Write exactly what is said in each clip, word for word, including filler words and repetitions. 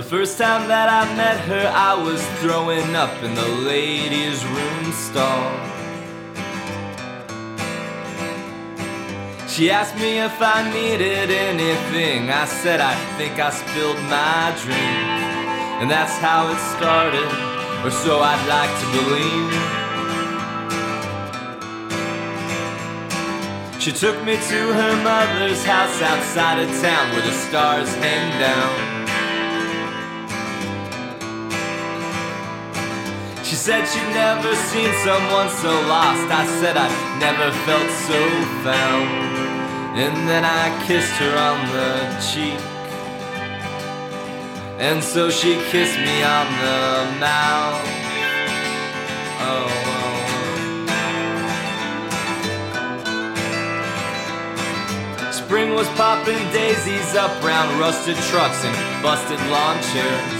first time that I met her, I was throwing up in the ladies' room stall. She asked me if I needed anything. I said I think I spilled my drink, and that's how it started, or so I'd like to believe. She took me to her mother's house outside of town where the stars hang down. She said she'd never seen someone so lost. I said I never felt so found. And then I kissed her on the cheek, and so she kissed me on the mouth. Oh, oh, oh. Spring was popping daisies up round rusted trucks and busted lawn chairs.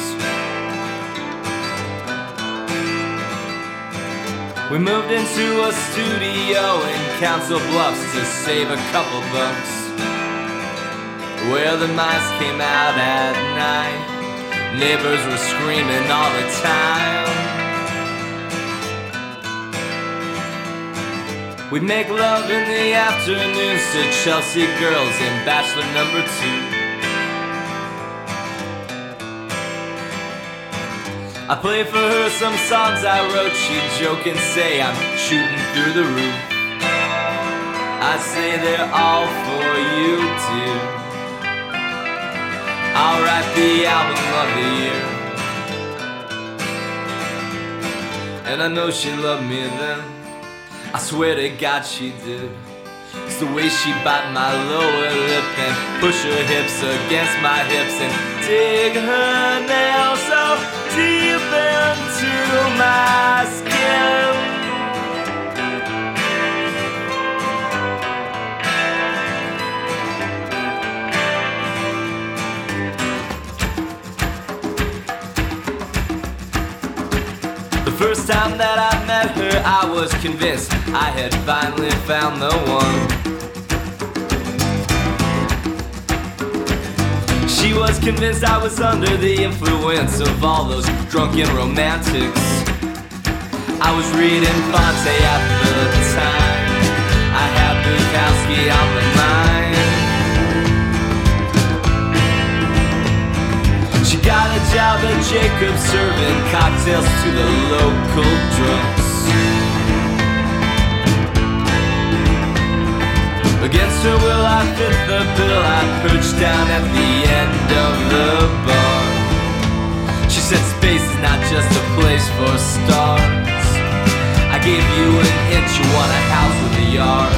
We moved into a studio in Council Bluffs to save a couple bucks, where the mice came out at night. Neighbors were screaming all the time. We'd make love in the afternoons to Chelsea girls in Bachelor number two. I played for her some songs I wrote. She'd joke and say I'm shooting through the roof. I'd say they're all for you, dear. I'll write the album of the year. And I know she loved me then, I swear to God she did. It's the way she bite my lower lip and push her hips against my hips and dig her nails so deep into my skin. The first time that I met her, I was convinced I had finally found the one. She was convinced I was under the influence of all those drunken romantics. I was reading Fonte at the time. I had Bukowski on the mind. She got a job at Jacob's serving cocktails to the local drunks. Against her will I fit the bill. I perched down at the end of the bar. She said space is not just a place for stars. I gave you an inch, you want a house with a yard.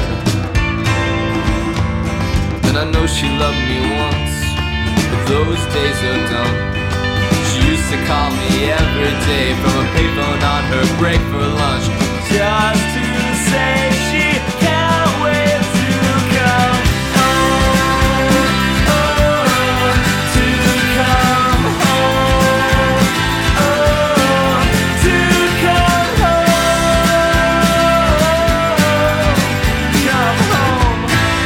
And I know she loved me once, but those days are done. She used to call me every day from a payphone on her break for lunch, just to say she can't wait to come home, oh, to come home, oh, to come home, come home.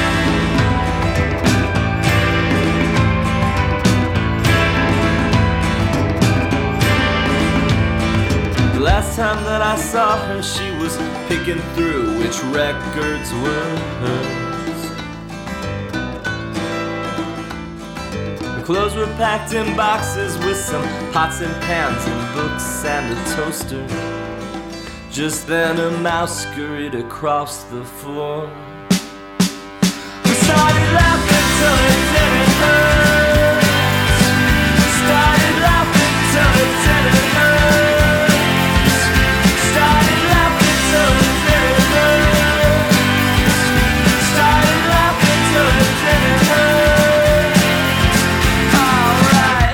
The last time that I saw her, she was picking through which records were hers. Her clothes were packed in boxes with some pots and pans and books and a toaster. Just then a mouse scurried across the floor. We started laughing till it didn't hurt. Started laughing till it didn't hurt. Started laughing till it didn't hurt. Started laughing till it didn't hurt. Alright.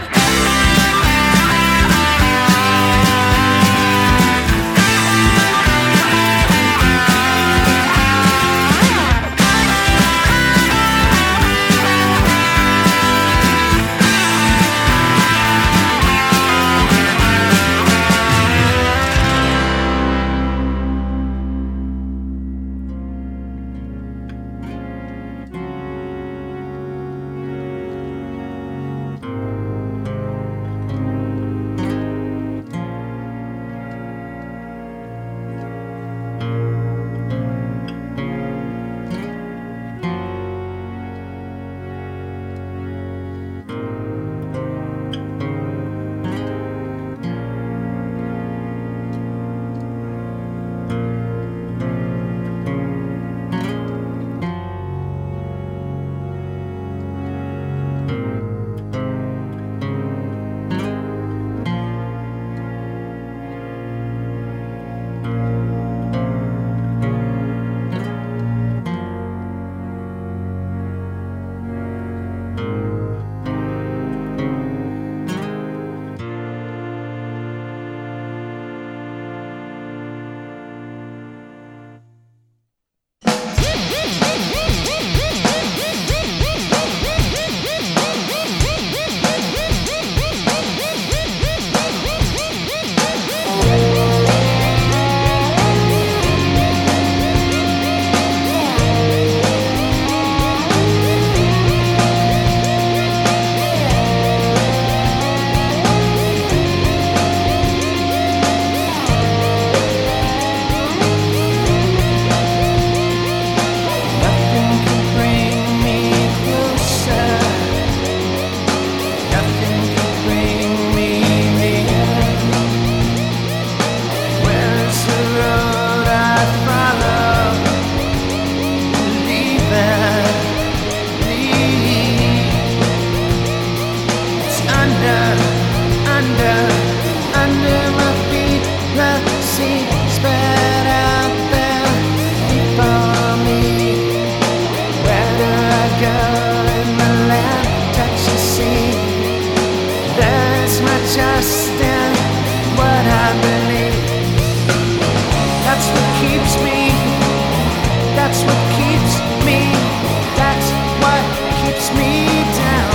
me. That's what keeps me down.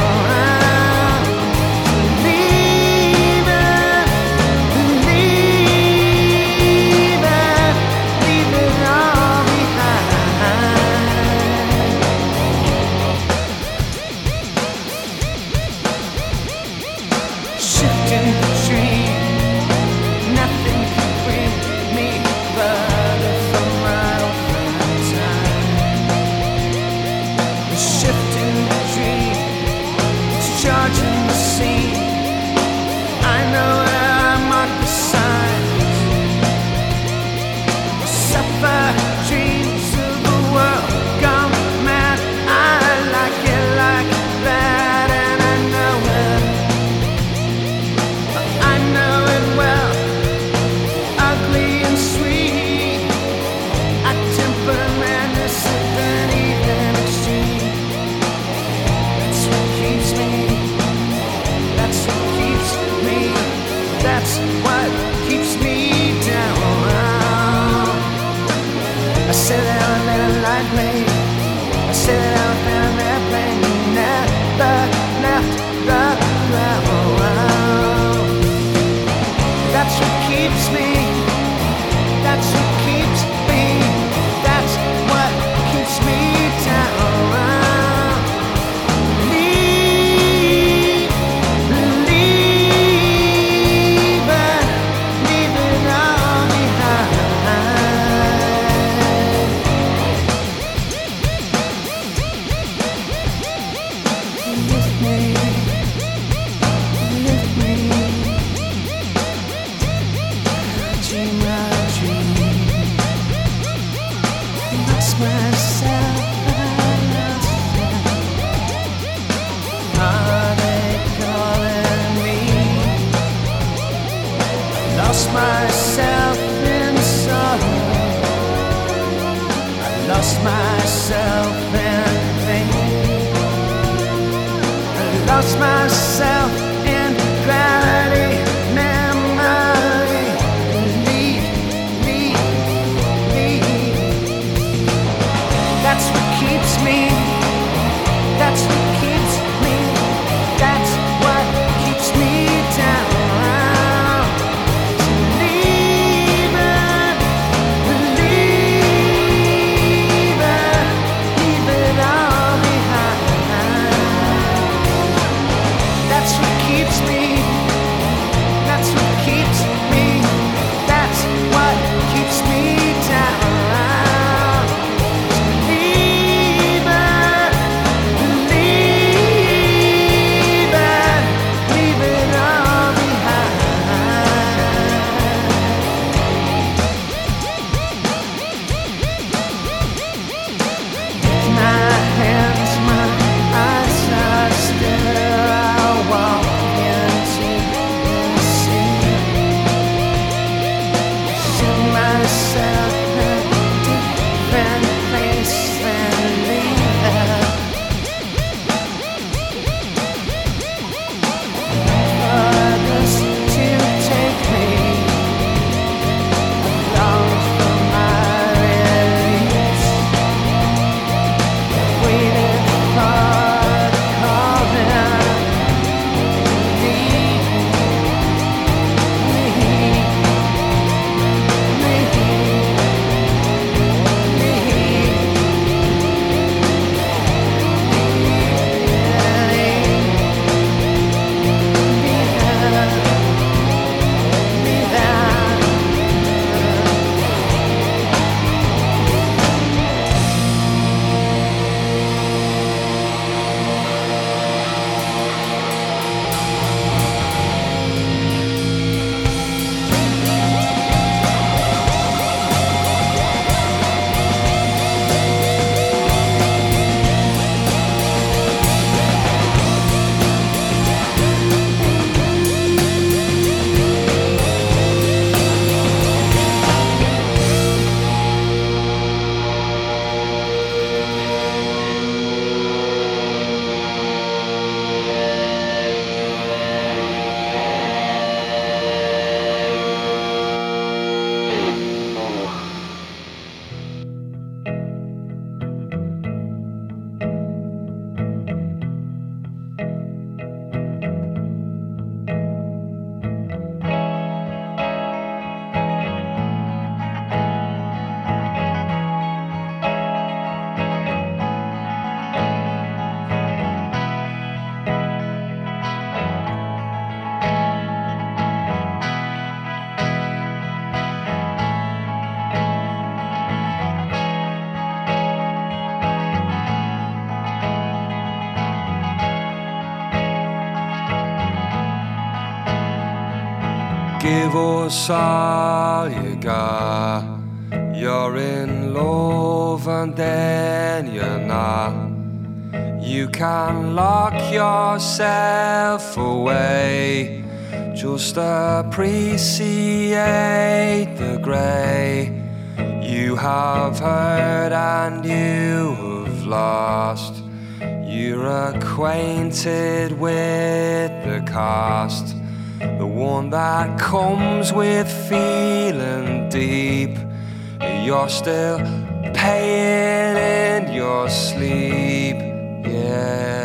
Leave it, leave it, leave it all behind. Shifting dream, nothing can bring me further from my own time. The shifting dream, it's charging the scene. I know where I mark the signs. Suffer dreams of a world gone mad. I like it like that, and I know it. I know it well, ugly and sweet. I temper madness with an even extreme. That's what keeps me. That's what keeps me. That's what keeps me down. I said that I better lightly. I said that I found that plane. Never left the ground. That's what keeps me. That's what keeps me. That's what keeps me down. Leave, leave it, leave it all behind. Lift me, lift me. Dream a dream. Lost myself, I lost myself. Are they calling me? I lost myself in sorrow. I lost myself in pain. I lost myself in gravity, memory. Leave, leave, leave. That's what keeps me. That's what keeps me. That's what keeps me down. Leave it, leave it, leave it all behind. That's what give us all you got. You're in love and then you're not. You can lock yourself away. Just appreciate the grey. You have heard and you have lost. You're acquainted with the cost, the one that comes with feeling deep. You're still paying in your sleep, yeah.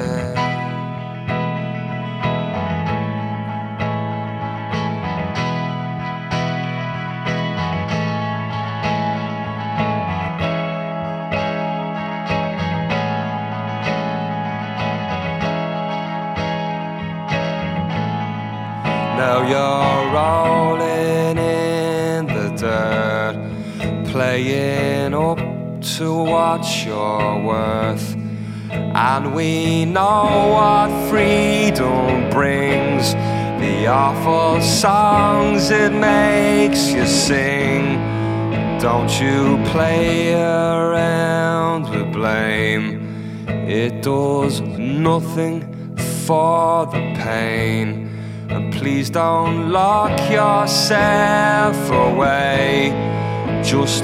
Now you're rolling in the dirt, playing up to what you're worth. And we know what freedom brings, the awful songs it makes you sing. Don't you play around with blame, it does nothing for the pain. And please don't lock yourself away. Just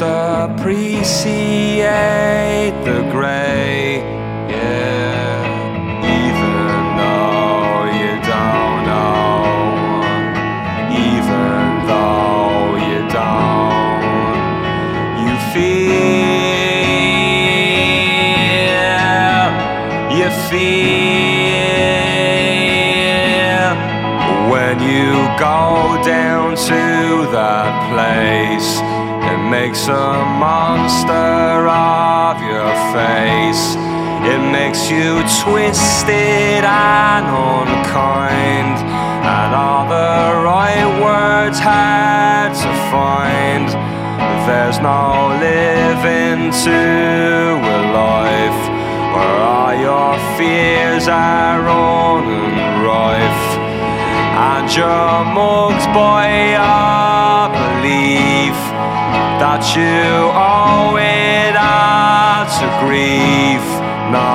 appreciate the grey, yeah. Even though you don't know, even though you don't, you feel, you feel when you go down to that place. It makes a monster of your face. It makes you twisted and unkind, and all the right words hard to find. There's no living to a life where all your fears are running rife, and you're mugged by your belief that you owe it all to grief. No.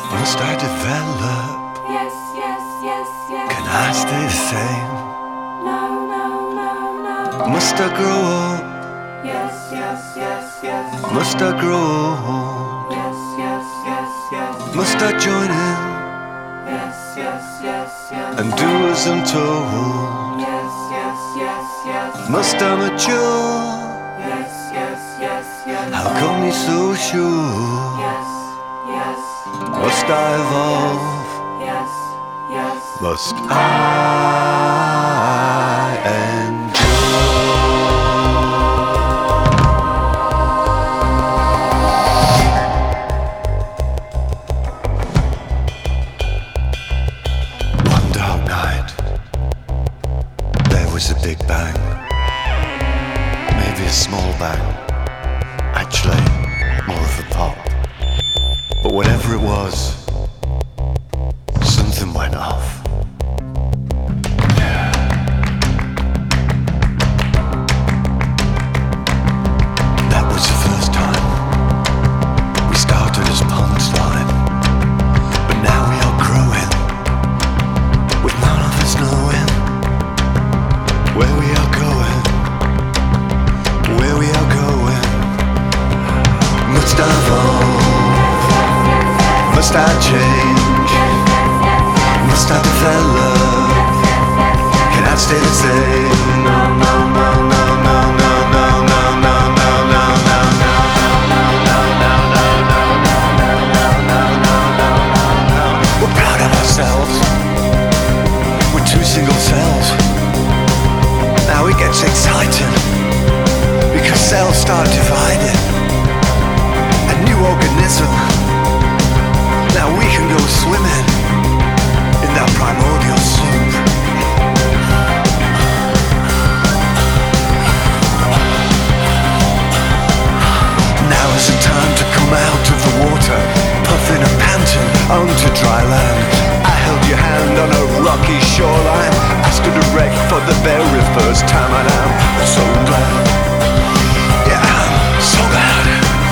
Must I develop? Yes, yes, yes, yes. Can I stay the same? No, no, no, no. Must I grow up? Yes, yes, yes, yes. Must I grow old? Yes, yes, yes, yes. Must I join in Yes, yes, yes, yes. and do as I'm told? Yes, yes, yes, yes. Must I mature? Yes, yes, yes, yes. How come you're so sure? Yes, yes. Must I evolve? Yes, yes. Must I endure? One dark night, there was a big bang. Maybe a small bang. Actually, more of a pop. But whatever it was, something went off. That was the first time we started as punchline, but now we are growing, with none of us knowing where we are going, where we are going. Must I evolve? Must I change? Must I develop? Can I stay the same? No, no, no, no, no, no, no, no, no, no, no, no, no, no. We're proud of ourselves. We're two single cells. Now it gets exciting because cells start dividing. A new organism. Now we can go swimming in that primordial soup. Now is the time to come out of the water, puffing and panting onto dry land. I held your hand on a rocky shoreline. I stood erect for the very first time, and I'm so glad. Yeah, I'm so glad.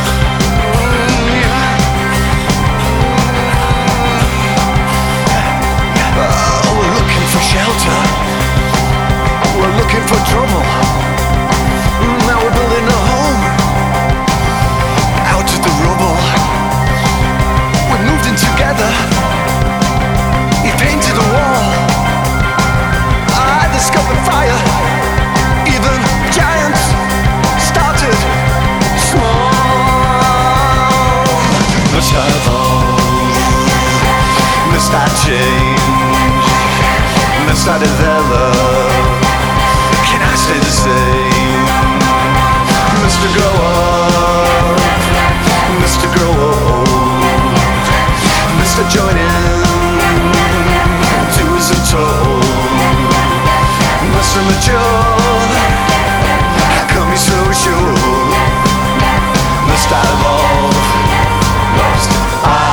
Shelter. We're looking for trouble. Now we're building a home out of the rubble. We moved in together. He painted a wall. I discovered fire. Even giants started small. Must I evolve? Must I change? Must I develop? Can I stay the same? Must I grow up? Must I grow old? Must I join in? Do as I'm told? Must I mature? How come you're so sure? Must I evolve? Must I?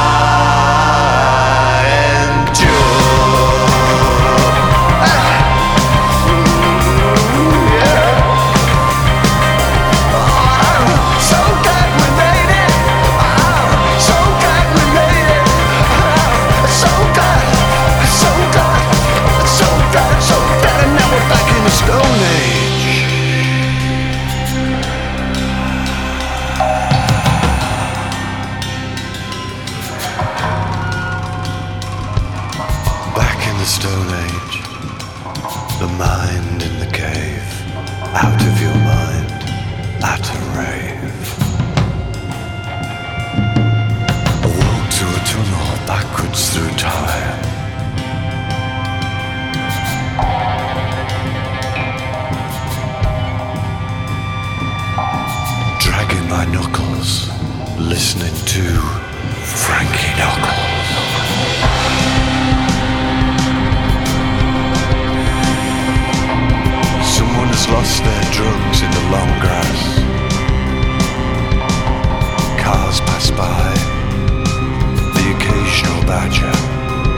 Stone Age. Back in the Stone Age, the mind in the cave, out of your mind, at a rave. I walked through a tunnel backwards through time. Dragging my knuckles, listening to Frankie Knuckles. Someone has lost their drugs in the long grass. Cars pass by, the occasional badger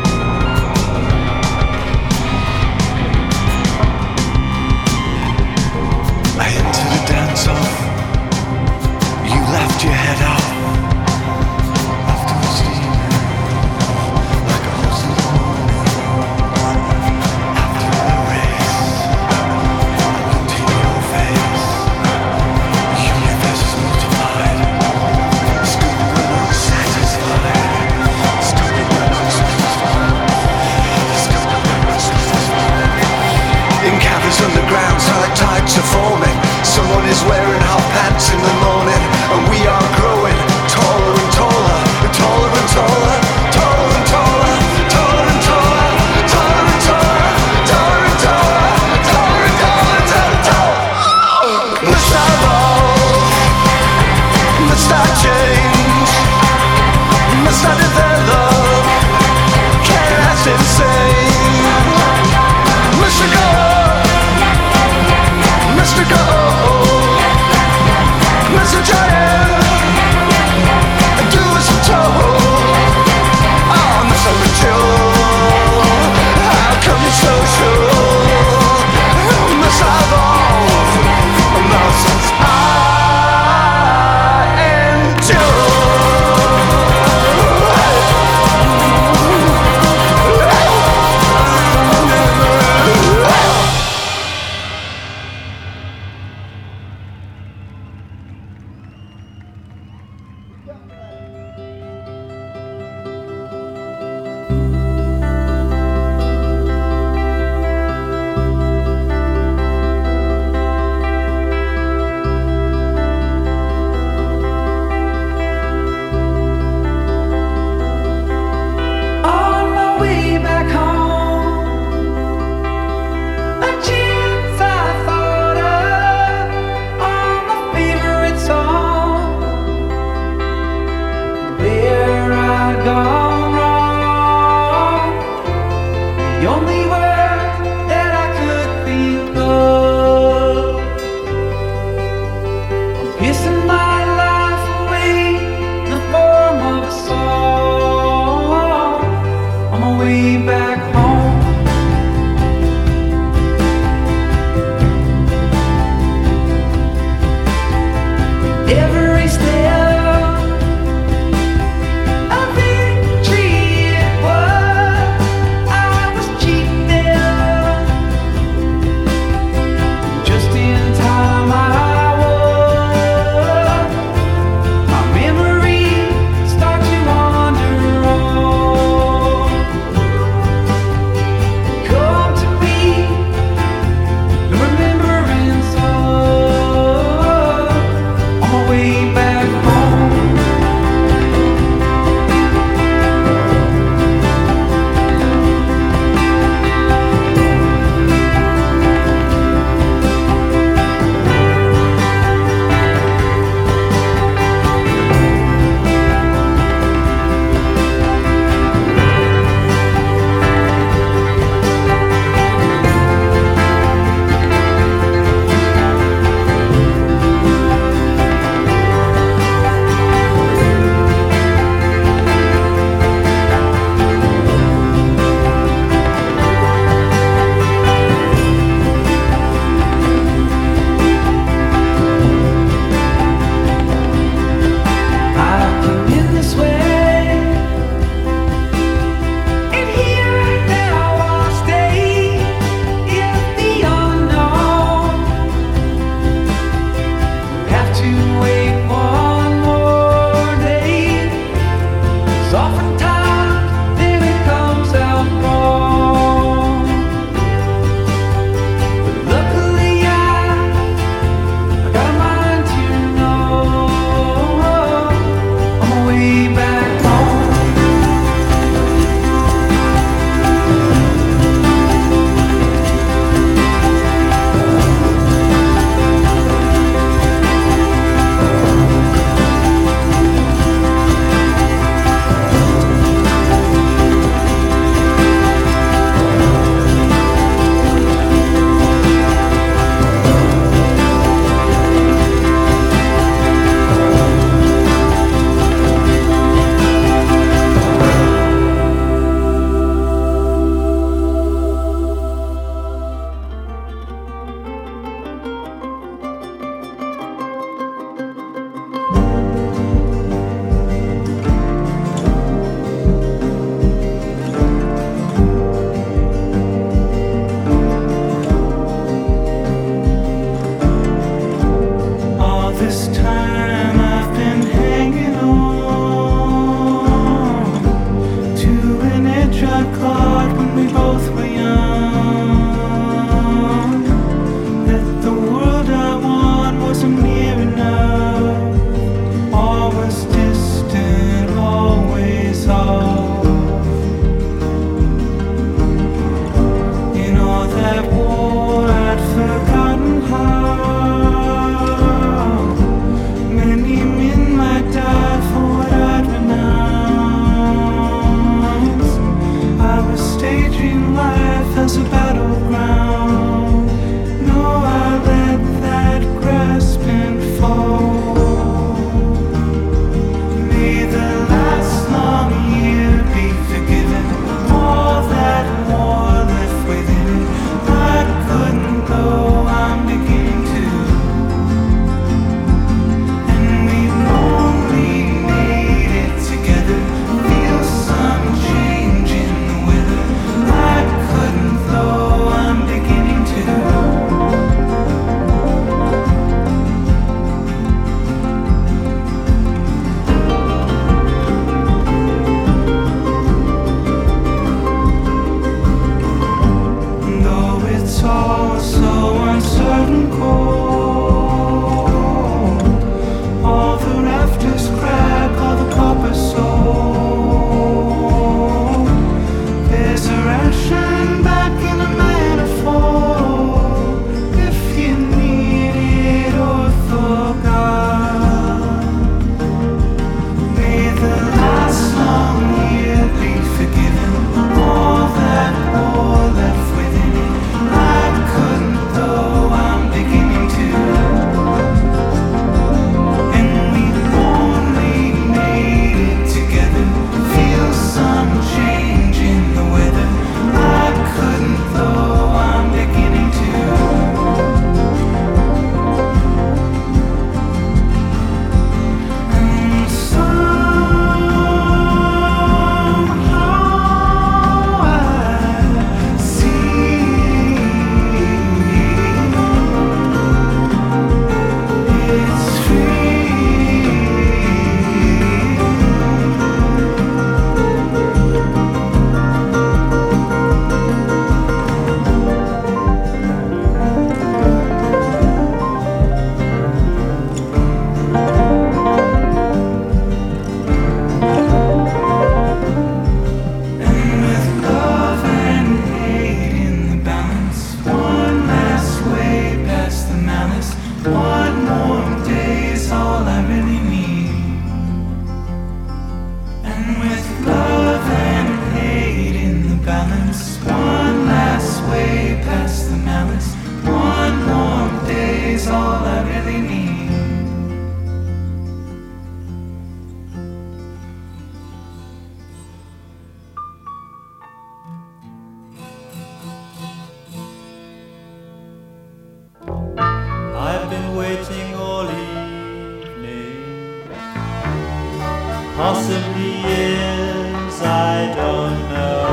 don't know.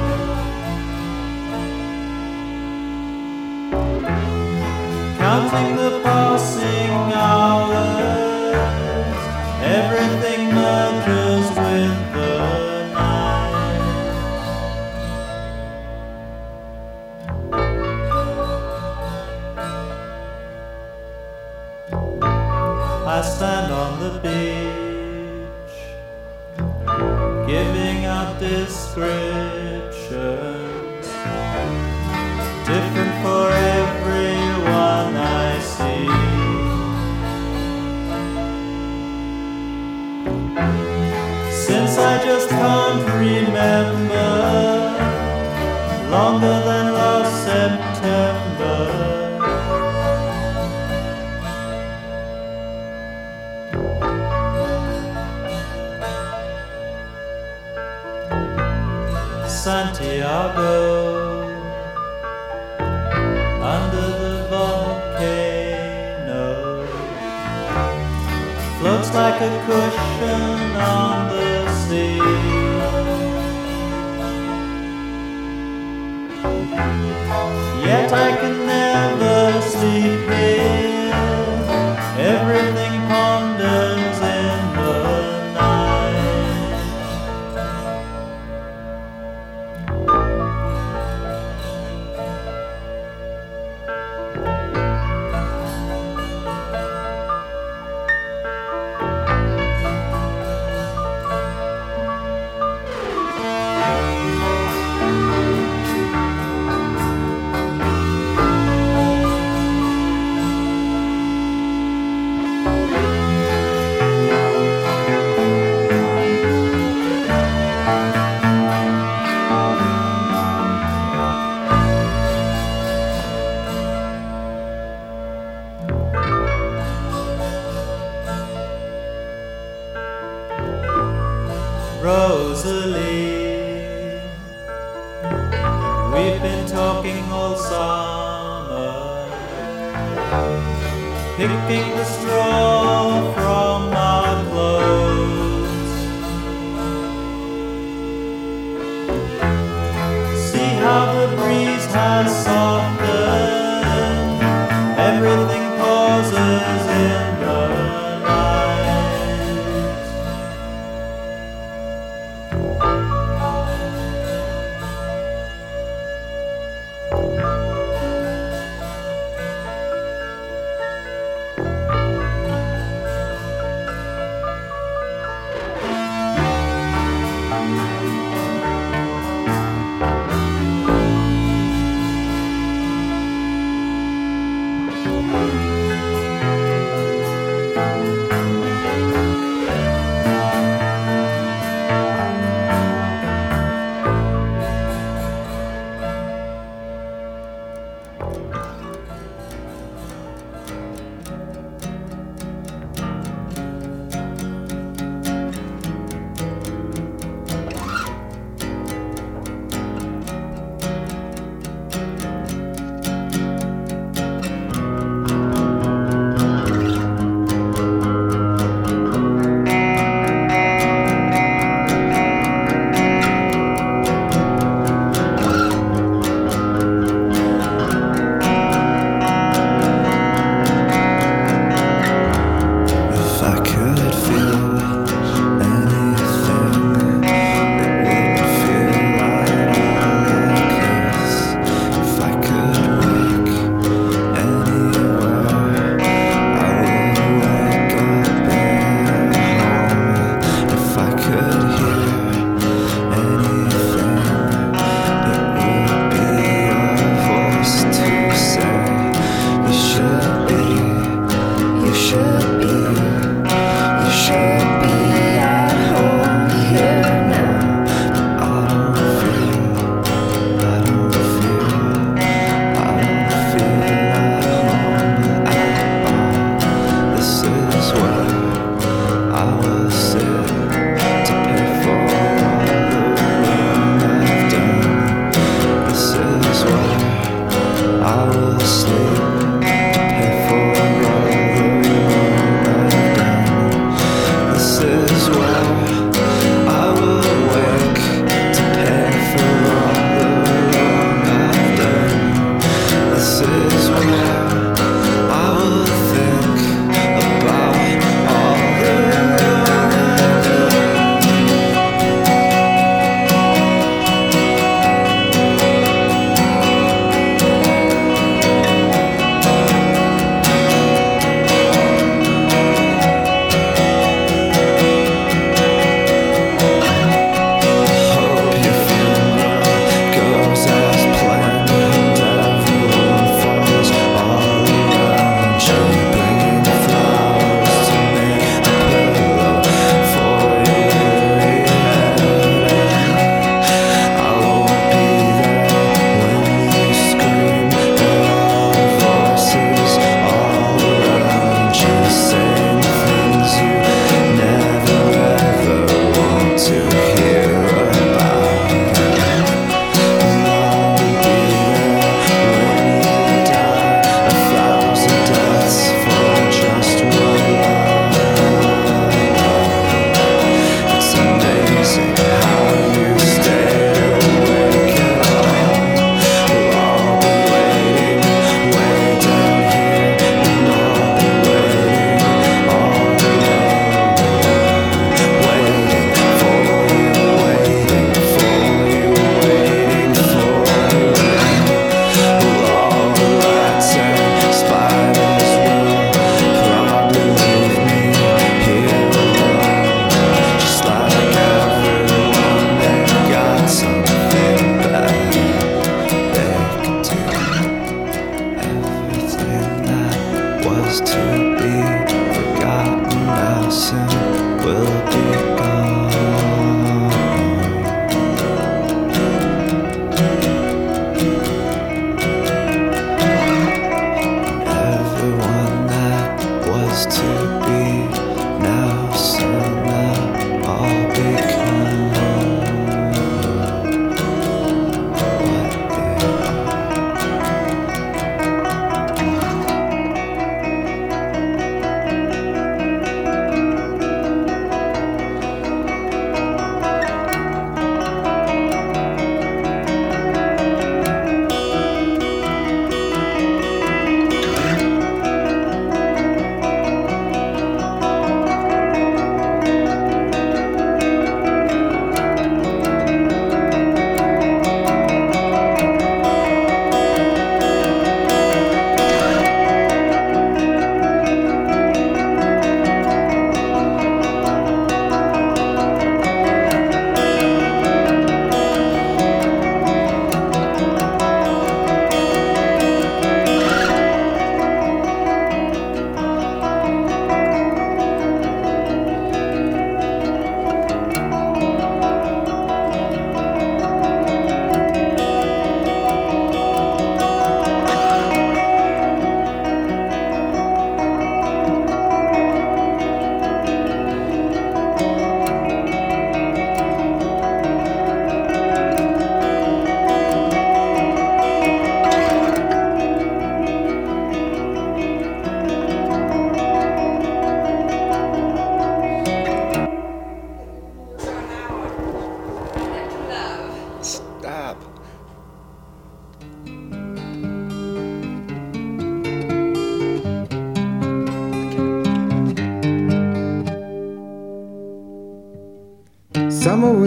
Counting the passing hours, everything merges with the night. I stand on the beach, giving out descriptions, different for everyone I see. Since I just can't remember, longer than last September. Santiago, under the volcano, floats like a cushion on the sea. Yet I can never sleep here, everything ponders in the night. Rosalie, we've been talking all summer, picking the straw from our clothes. See how the breeze has softened, everything pauses in the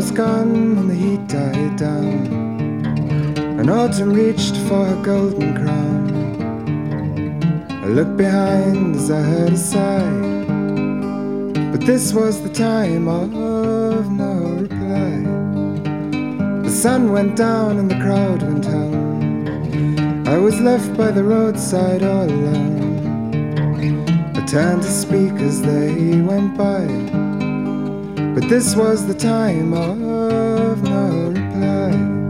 was gone and the heat died down, and autumn reached for her golden crown. I looked behind as I heard a sigh, but this was the time of no reply. The sun went down and the crowd went home. I was left by the roadside all alone. I turned to speak as they went by, but this was the time of no reply.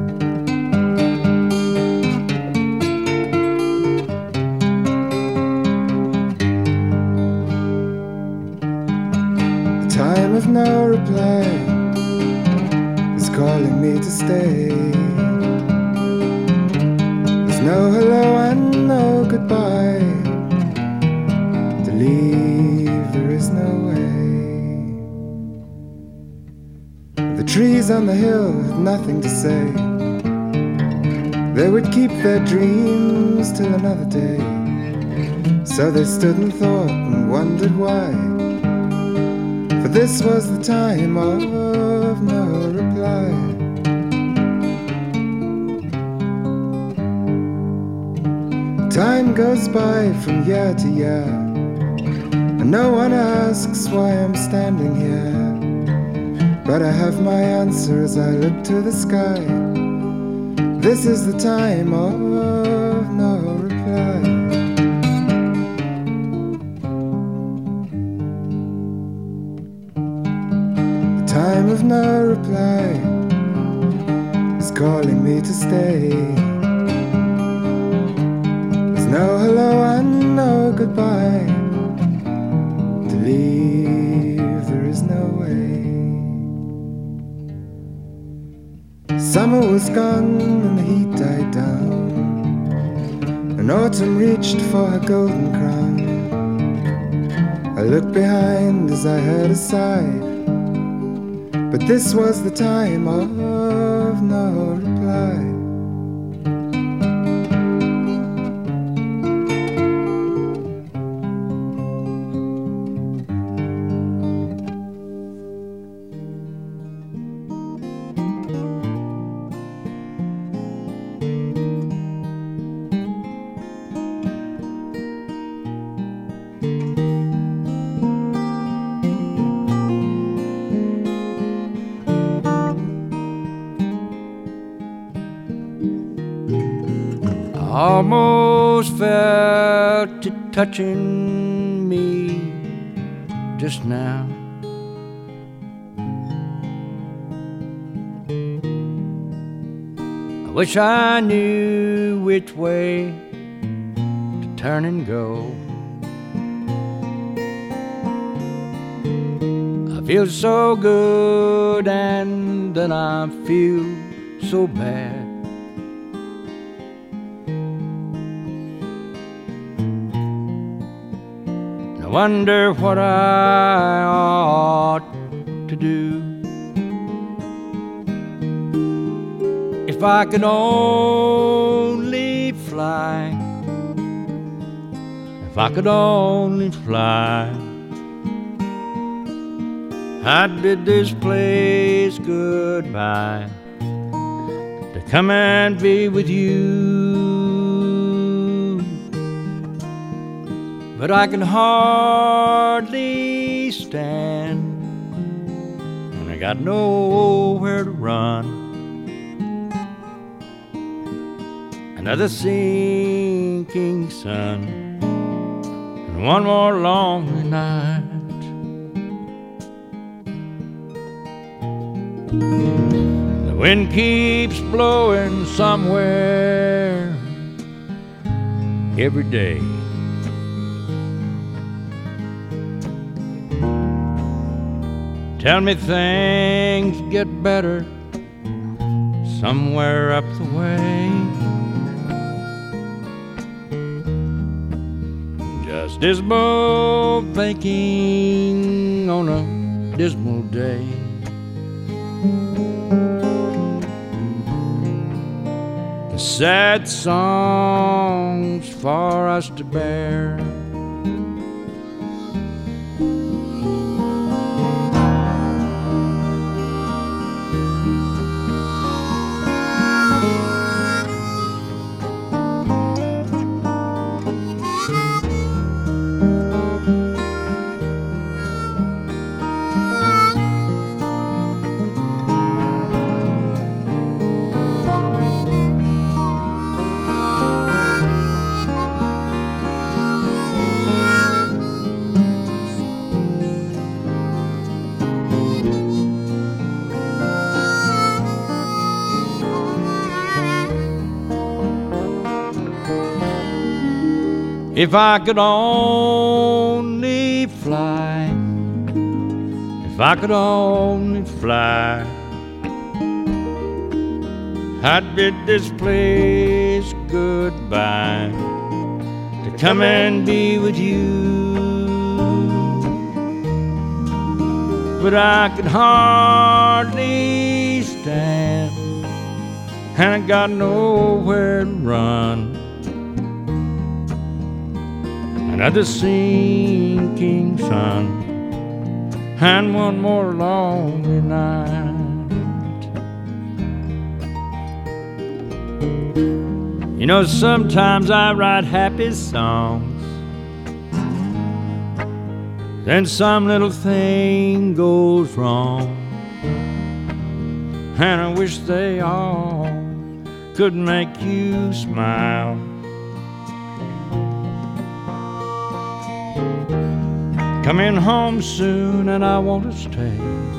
The time of no reply is calling me to stay. There's no hello and no goodbye. To leave there is no way. The trees on the hill had nothing to say. They would keep their dreams till another day. So they stood and thought and wondered why, for this was the time of no reply. Time goes by from year to year, and no one asks why I'm standing here. But I have my answer as I look to the sky. This is the time of no reply. The time of no reply is calling me to stay. There's no hello and no goodbye. To leave there is no way. Summer was gone and the heat died down, and autumn reached for her golden crown. I looked behind as I heard a sigh, but this was the time of no reply. Almost felt it touching me just now. I wish I knew which way to turn and go. I feel so good and then I feel so bad. I wonder what I ought to do. If I could only fly, if I could only fly, I'd bid this place goodbye to come and be with you. But I can hardly stand, and I got nowhere to run. Another sinking sun, and one more lonely night. The wind keeps blowing somewhere every day. Tell me things get better somewhere up the way. Just dismal thinking on a dismal day. The sad songs for us to bear. If I could only fly, if I could only fly, I'd bid this place goodbye to come and be with you. But I could hardly stand, and I got nowhere to run. Another sinking sun, and one more lonely night. You know, sometimes I write happy songs, then some little thing goes wrong, and I wish they all could make you smile. Coming home soon and I want to stay.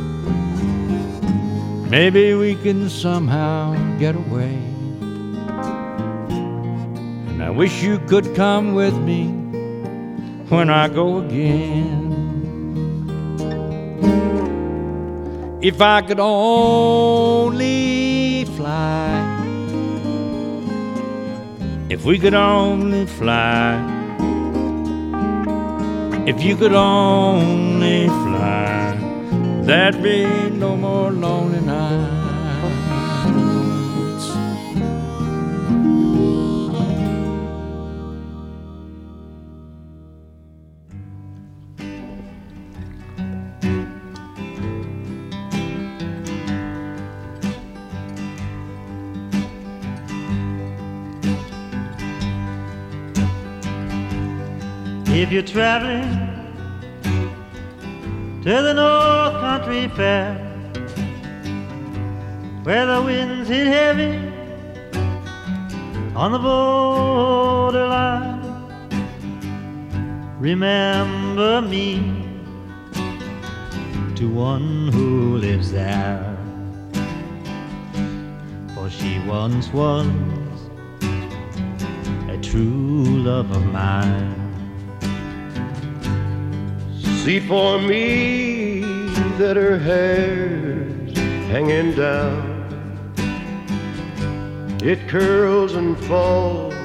Maybe we can somehow get away. And I wish you could come with me when I go again. If I could only fly, if we could only fly, if you could only fly, there'd be no more lonely nights. If you're traveling to the North Country Fair, where the winds hit heavy on the borderline, remember me to one who lives there, for she once was a true love of mine. See for me that her hair's hanging down, it curls and falls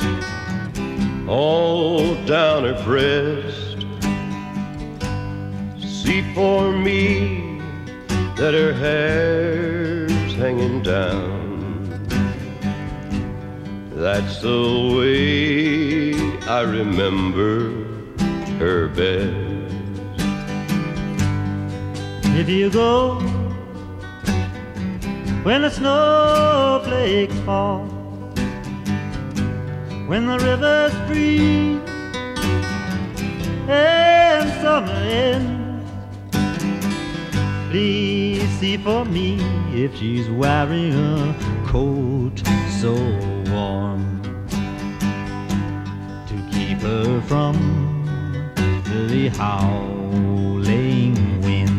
all down her breast. See for me that her hair's hanging down, that's the way I remember her best. If you go when the snowflakes fall, when the rivers freeze and summer ends, please see for me if she's wearing a coat so warm to keep her from the howling wind.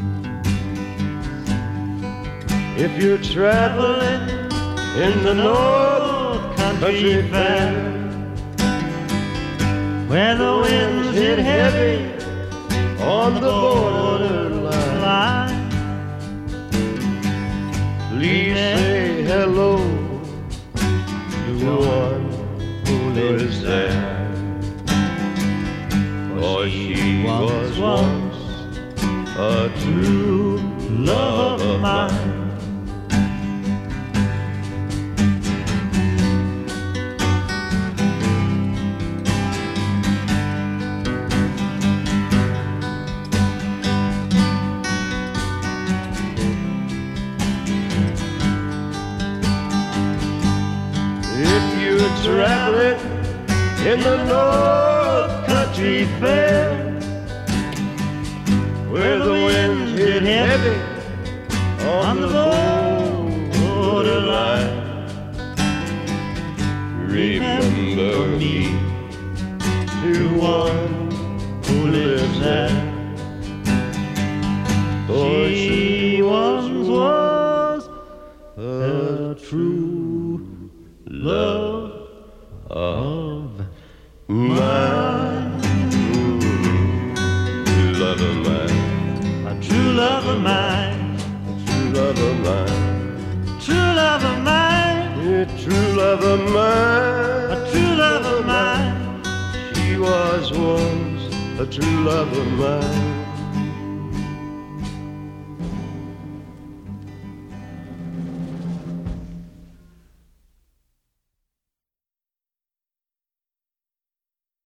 If you're traveling in the North Country Fair, where the winds hit heavy on the borderline, please say hello to the one who lives there, for she was once a true love of mine. Traveling in the North Country Fair, where the winds hit heavy on the borderline, remember me to one who lives there, for she once was a true love of mine. love of mine, a true love of mine. she was once a true love of mine.